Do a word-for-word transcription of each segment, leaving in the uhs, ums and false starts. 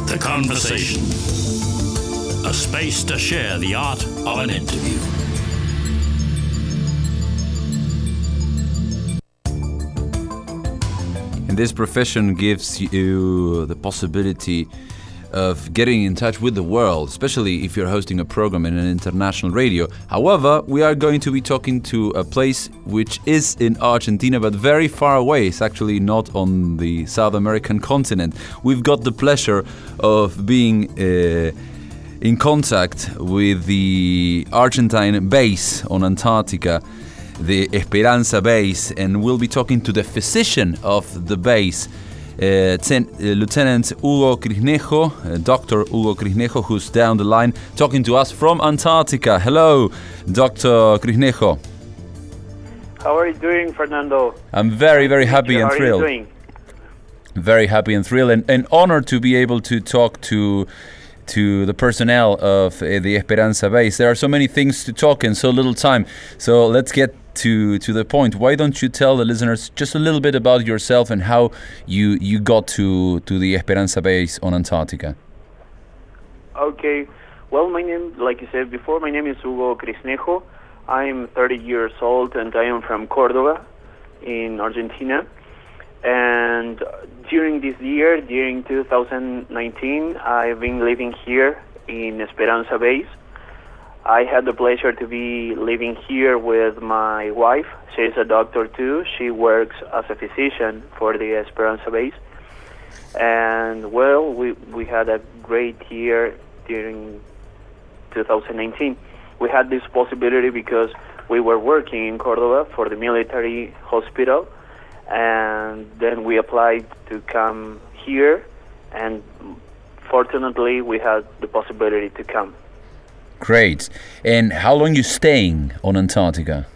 The Conversation. A space to share the art of an interview. And this profession gives you the possibility of getting in touch with the world, especially if you're hosting a program in an international radio. However, we are going to be talking to a place which is in Argentina, but very far away. It's actually not on the South American continent. We've got the pleasure of being uh, in contact with the Argentine base on Antarctica, the Esperanza base, and we'll be talking to the physician of the base, Uh, ten, uh, Lieutenant Hugo Crisnejo, uh, Doctor Hugo Crisnejo, who's down the line talking to us from Antarctica. Hello, Doctor Crisnejo. How are you doing, Fernando? I'm very, very happy and How thrilled. Are you doing? Very happy and thrilled, and, and honored to be able to talk to to the personnel of uh, the Esperanza base. There are so many things to talk in so little time, so let's get to to the point. Why don't you tell the listeners just a little bit about yourself and how you you got to to the Esperanza base on Antarctica? Okay, well, my name, like you said before, my name is Hugo Crisnejo. I'm thirty years old and I am from Córdoba in Argentina. And during this year, during two thousand nineteen, I've been living here in Esperanza base. I had the pleasure to be living here with my wife. She's a doctor too. She works as a physician for the Esperanza base. And well, we, we had a great year during two thousand nineteen. We had this possibility because we were working in Córdoba for the military hospital. And then we applied to come here. And fortunately, we had the possibility to come. Great. And how long are you staying on Antarctica?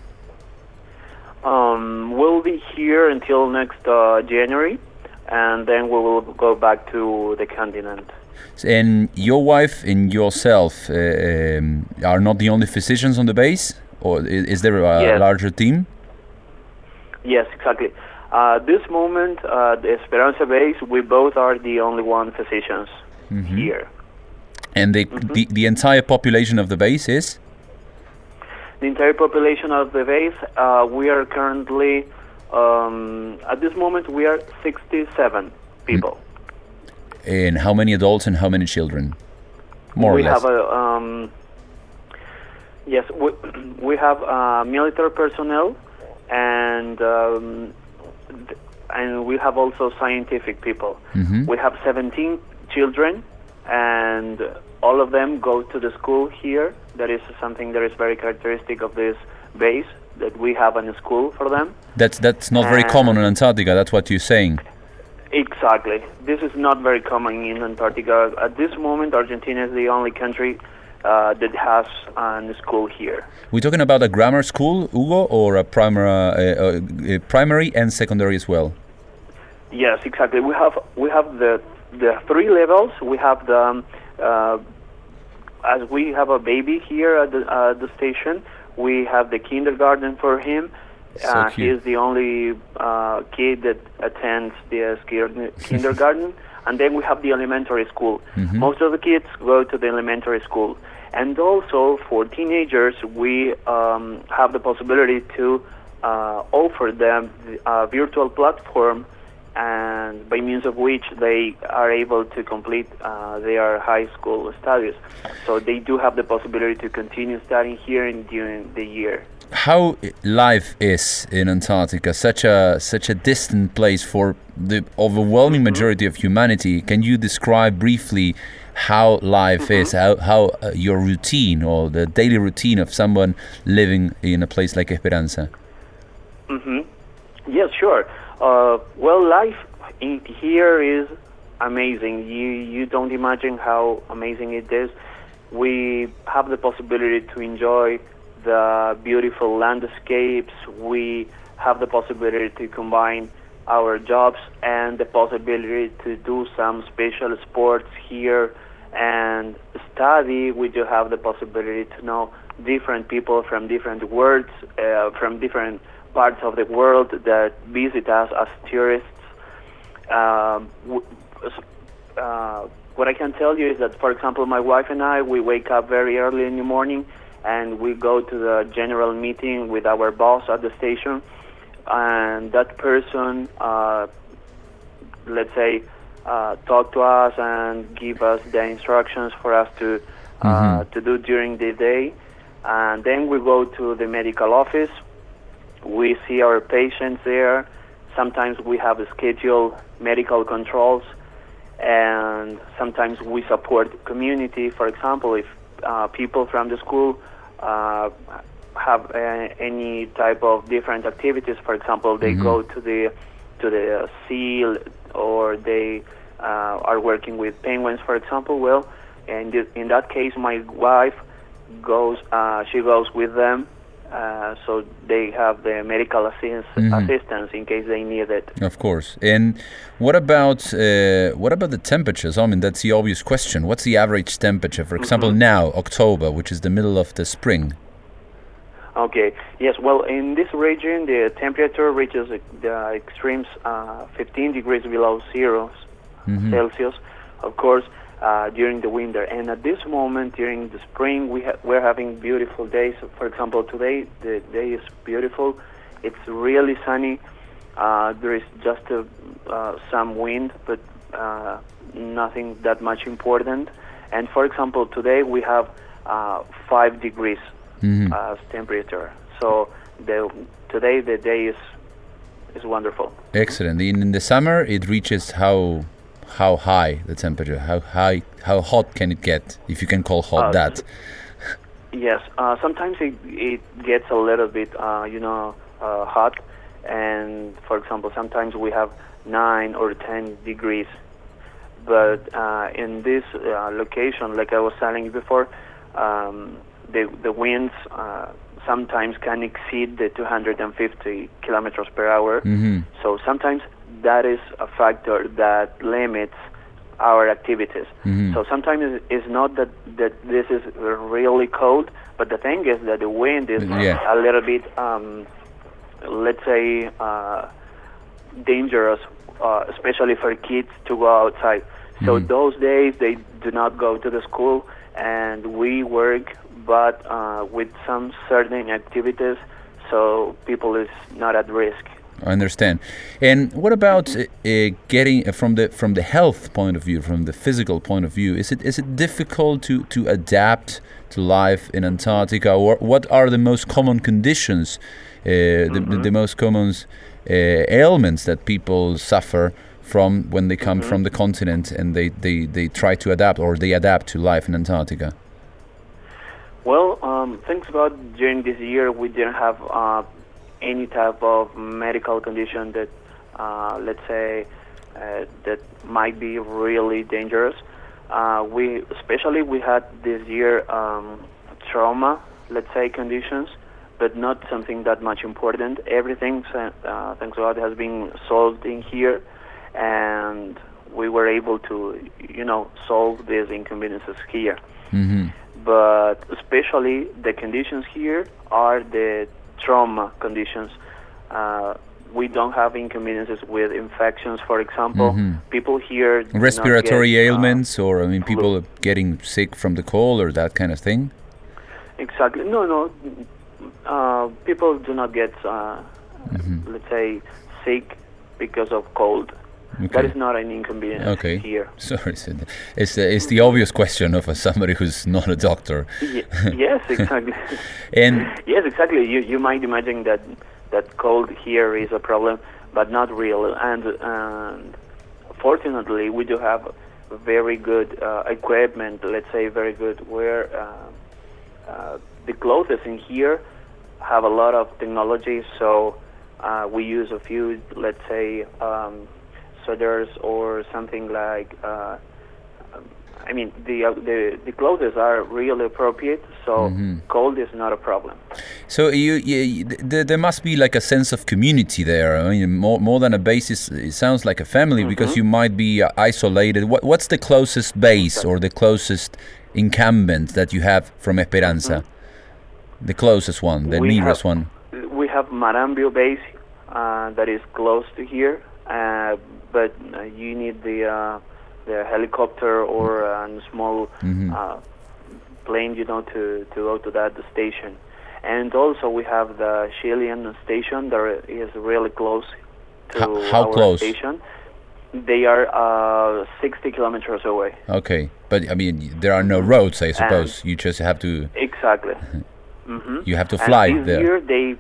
Um, we'll be here until next uh, January, and then we will go back to the continent. And your wife and yourself uh, um, are not the only physicians on the base? Or is, is there a Yes. larger team? Yes, exactly. Uh, this moment, uh, the Esperanza base, we both are the only one physicians Mm-hmm. here. And the, Mhm. the the entire population of the base is? The entire population of the base, uh, we are currently, um, at this moment, we are sixty-seven people. And how many adults and how many children? More we or less. have a, um, yes, we, we have uh, military personnel, and um, th- and we have also scientific people. Mhm. We have seventeen children, and all of them go to the school here. That is something that is very characteristic of this base, that we have a school for them. That's that's not very Uh, common in Antarctica. That's what you're saying. Exactly. This is not very common in Antarctica. At this moment, Argentina is the only country uh, that has a school here. We're talking about a grammar school, Hugo, or a primary, uh, uh, primary and secondary as well. Yes, exactly. We have we have the the three levels. We have the um, uh, as we have a baby here at the uh, the station. We have the kindergarten for him. So Uh, he cute. is the only uh, kid that attends the uh, skier- kindergarten, and then we have the elementary school. Mhm. Most of the kids go to the elementary school, and also for teenagers, we um, have the possibility to uh, offer them a virtual platform, and by means of which they are able to complete uh, their high school studies. So they do have the possibility to continue studying here and during the year. How life is in Antarctica, such a such a distant place for the overwhelming majority of humanity. Can you describe briefly how life Mm-hmm. is, how how uh, your routine or the daily routine of someone living in a place like Esperanza? Mm-hmm. Yes, sure. Uh, well, life in here is amazing. You you don't imagine how amazing it is. We have the possibility to enjoy the beautiful landscapes. We have the possibility to combine our jobs and the possibility to do some special sports here and study. We do have the possibility to know different people from different worlds, uh, from different parts of the world that visit us as tourists. Um, w- uh, what I can tell you is that, for example, my wife and I, we wake up very early in the morning, and we go to the general meeting with our boss at the station, and that person, uh, let's say, uh, talk to us and give us the instructions for us to uh, Mm-hmm. to do during the day, and then we go to the medical office. We see our patients there. Sometimes we have scheduled medical controls, and sometimes we support the community. For example, if uh, people from the school uh, have uh, any type of different activities, for example, they Mhm. go to the to the seal, or they uh, are working with penguins, for example. Well, and in, in that case, my wife goes. Uh, she goes with them. Uh, so they have the medical assist- Mhm. assistance in case they need it. Of course. And what about uh, what about the temperatures? I mean, that's the obvious question. What's the average temperature? For example, Mhm. now October, which is the middle of the spring. Okay. Yes. Well, in this region, the temperature reaches the extremes uh, fifteen degrees below zero Mhm. Celsius, of course, uh, during the winter. And at this moment, during the spring, we ha- we're having beautiful days. For example, today the day is beautiful. It's really sunny. Uh, there is just a, uh, some wind, but uh, nothing that much important. And for example, today we have uh, five degrees Mhm. as temperature. So the today the day is is wonderful. Excellent. In, in the summer, it reaches how how high the temperature? How high? How hot can it get? If you can call hot Uh, that. Yes, uh, sometimes it, it gets a little bit, uh, you know, uh, hot, and for example, sometimes we have nine or ten degrees. But uh, in this uh, location, like I was telling you before, um, the the winds uh, sometimes can exceed the two hundred fifty kilometers per hour. Mhm. So sometimes that is a factor that limits our activities. Mhm. So sometimes it's- it's not that, that this is really cold, but the thing is that the wind is Yeah. a little bit, um, let's say, uh, dangerous, uh, especially for kids to go outside. So Mhm. those days they do not go to the school, and we work, but uh, with some certain activities, so people is not at risk. I understand. And what about uh, uh, getting uh, from the from the health point of view, from the physical point of view? Is it is it difficult to, to adapt to life in Antarctica, or what are the most common conditions, uh, the, the, the most common uh, ailments that people suffer from when they come from the continent and they, they, they try to adapt, or they adapt to life in Antarctica? Well, um, things about during this year, we didn't have uh, any type of medical condition that, uh, let's say, uh, that might be really dangerous. Uh, we, especially, we had this year um, trauma, let's say, conditions, but not something that much important. Everything, uh, thanks God, has been solved in here, and we were able to, you know, solve these inconveniences here. Mm-hmm. But especially the conditions here are the trauma conditions. Uh, we don't have inconveniences with infections, for example. Mhm. People here do not Respiratory get, uh, ailments, or I mean, flu. people getting sick from the cold or that kind of thing? Exactly. No, no. Uh, people do not get, uh, Mhm. let's say, sick because of cold. That Okay. is not an inconvenience Okay. here. Sorry, so th- it's the, it's the obvious question of uh, somebody who's not a doctor. Ye- yes, exactly. And Yes, exactly. You you might imagine that that cold here is a problem, but not real. And and fortunately, we do have very good uh, equipment. Let's say very good wear. Uh, uh, the clothes in here have a lot of technology, so uh, we use a few, let's say, um, sweaters or something like. Uh, I mean, the uh, the the clothes are really appropriate, so Mhm. cold is not a problem. so you, you, th- there must be like a sense of community there. I mean, more more than a base, is, it sounds like a family because you might be uh, isolated. What, what's the closest base or the closest encampment that you have from Esperanza? The closest one, the We nearest have- one. We have Marambio base uh, that is close to here, uh, but uh, you need the uh, the helicopter or a small Mhm. uh, plane, you know, to, to go to that station. And also we have the Chilean station that is really close to How- how our close? station. They are uh, sixty kilometers away. Okay, but I mean, there are no roads, I suppose. You just have to Exactly. Mm-hmm. you have to fly and this there. year they.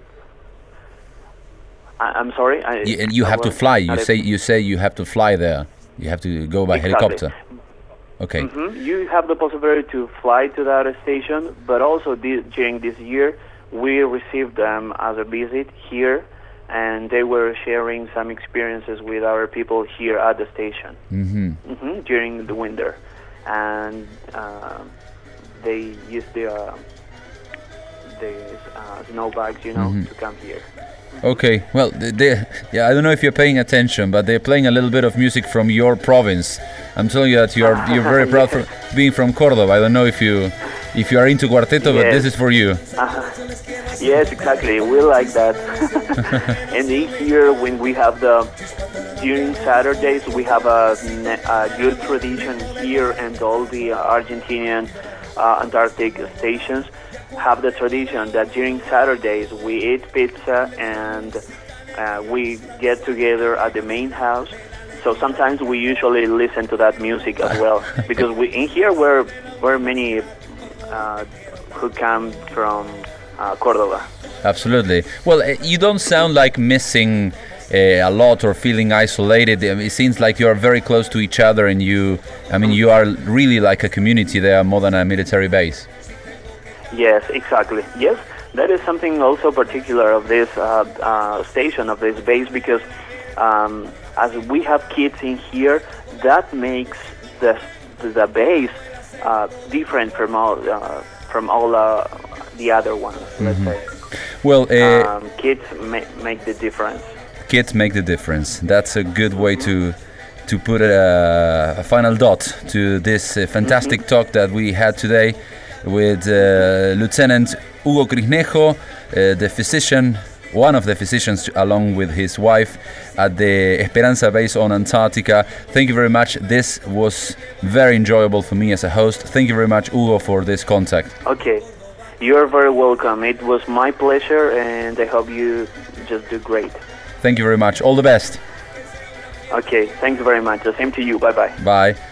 I, I'm sorry. I, You, and you I have to was fly. You not say able- you say you have to fly there. You have to go by Exactly. helicopter. Okay. Mhm. You have the possibility to fly to that station, but also this, during this year, we received them as a visit here, and they were sharing some experiences with our people here at the station Mm-hmm. hmm during the winter, and uh, they used the uh, the uh, snow bags, you know, Mhm. to come here. Okay. Well, they, they, yeah, I don't know if you're paying attention, but they're playing a little bit of music from your province. I'm telling you that you're you're very proud for being from Cordoba. I don't know if you if you are into cuarteto, but Yes. this is for you. Yes, exactly. We like that. And in here, when we have the during Saturdays, we have a, ne- a good tradition here, and all the Argentinian uh, Antarctic stations have the tradition that during Saturdays we eat pizza and uh, we get together at the main house. So sometimes we usually listen to that music as well, because we in here we're we're many uh, who come from uh, Cordoba. Absolutely. Well, uh, you don't sound like missing uh, a lot or feeling isolated. I mean, it seems like you are very close to each other, and you, I mean, you are really like a community there more than a military base. Yes, exactly. Yes, that is something also particular of this uh, uh, station, of this base, because um, as we have kids in here, that makes the the base uh, different from all uh, from all uh, the other ones. Let's say. Well, uh, Um, kids ma- make the difference. kids make the difference. That's a good way to to put a, a final dot to this uh, fantastic talk that we had today with uh, Lieutenant Hugo Crisnejo, uh, the physician, one of the physicians, along with his wife at the Esperanza base on Antarctica. Thank you very much. This was very enjoyable for me as a host. Thank you very much, Hugo, for this contact. Okay, you're very welcome. It was my pleasure, and I hope you just do great. Thank you very much. All the best. Okay, thank you very much. The same to you. Bye bye. Bye.